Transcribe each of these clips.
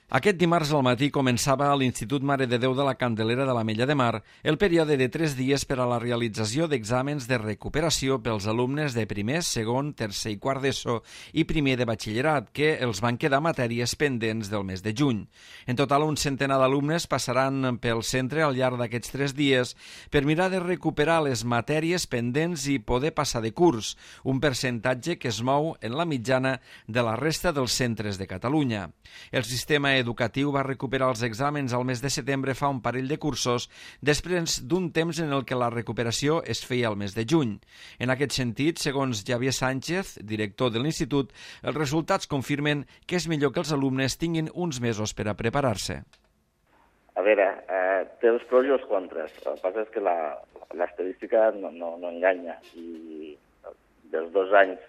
Aquest dimarts al matí començava a l'Institut Mare de Déu de la Candelera de l'Ametlla de Mar el període de 3 dies per a la realització d'exàmens de recuperació pels alumnes de primer, segon, tercer i quart d'ESO i primer de batxillerat, que els van quedar matèries pendents del mes de juny. En total, un centenar d'alumnes passaran pel centre al llarg d'aquests 3 dies per mirar de recuperar les matèries pendents i poder passar de curs, un percentatge que es mou en la mitjana de la resta dels centres de Catalunya. El sistema educatiu va recuperar els exàmens al mes de setembre fa un parell de cursos, després d'un temps en el que la recuperació es feia al mes de juny. En aquest sentit, segons Javier Sánchez, director de l'Institut, els resultats confirmen que és millor que els alumnes tinguin uns mesos per a preparar-se. A veure, té els pros i els contres. El que passa és que l'estadística no enganya. I dels 2 anys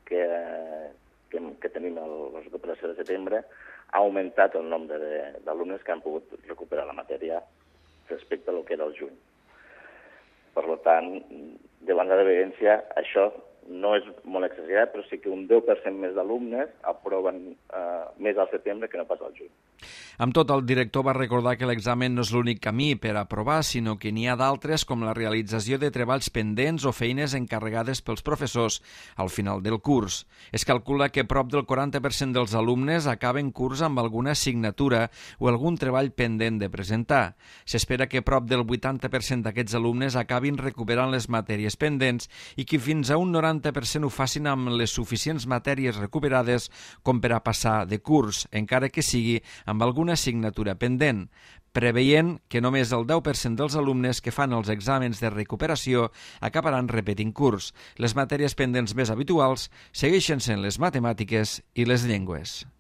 que tenim la recuperació de setembre, ha augmentat el nombre d'alumnes que han pogut recuperar la matèria respecte a lo que era el juny. Per tant, davant de l'evidència, això no és molt exagerat, però sí que un 10% més d'alumnes aproven més al setembre que no pas al juny. Amb tot, el director va recordar que l'examen no és l'únic camí per aprovar, sinó que n'hi ha d'altres, com la realització de treballs pendents o feines encarregades pels professors al final del curs. Es calcula que prop del 40% dels alumnes acaben curs amb alguna assignatura o algun treball pendent de presentar. S'espera que prop del 80% d'aquests alumnes acabin recuperant les matèries pendents i que fins a un 90% ho facin amb les suficients matèries recuperades com per a passar de curs, encara que sigui amb alguna assignatura pendent, preveient que només el 10% dels alumnes que fan els exàmens de recuperació acabaran repetint curs. Les matèries pendents més habituals segueixen sent les matemàtiques i les llengües.